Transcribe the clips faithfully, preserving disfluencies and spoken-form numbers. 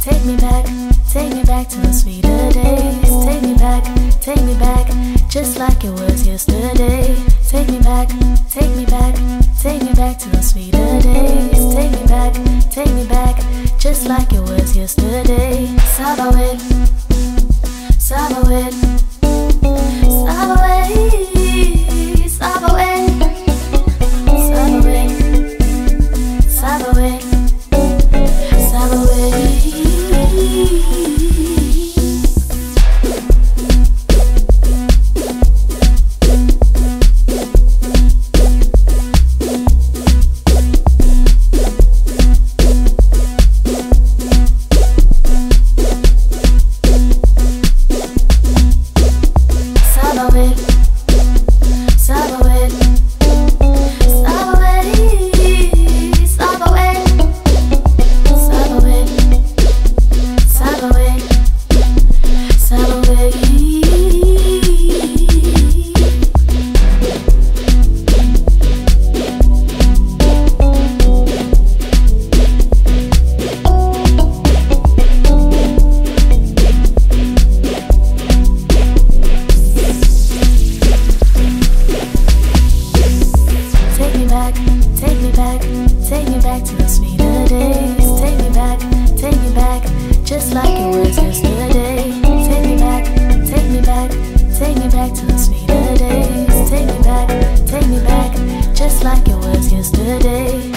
take me back, take me back to the sweeter days. Take me back, take me back, just like it was yesterday. Take me back, take me back, take me back to the sweeter days. Take me back, take me back, just like it was yesterday. Sabawet, Sabawet, Sabawet, Sabawet, Sabawet, Sabawet, Sabawet. Just like it was yesterday. Take me back, take me back, take me back to the sweeter days. Take me back, take me back, just like it was yesterday.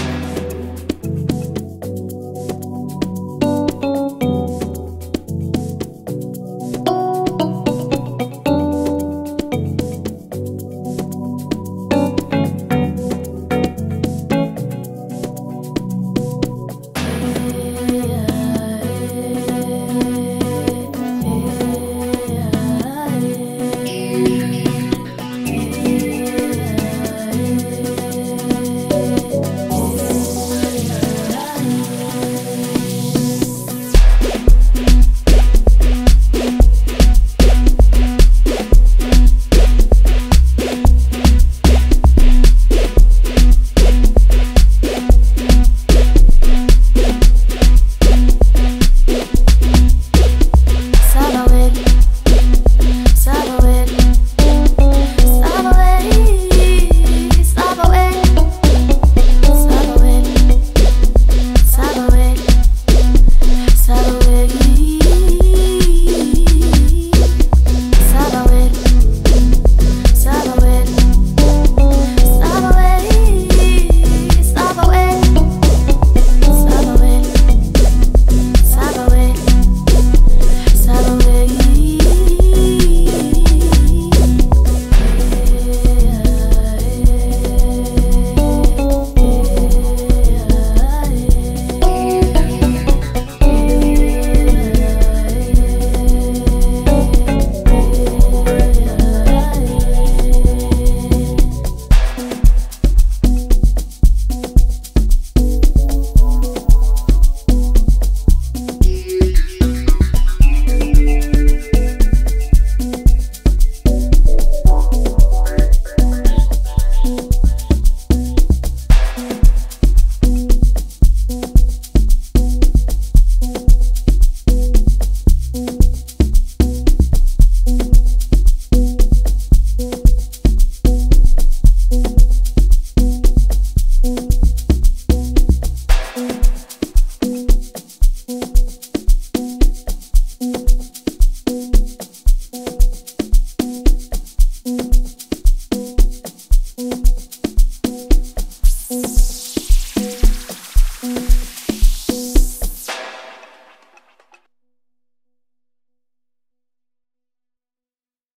Thank you.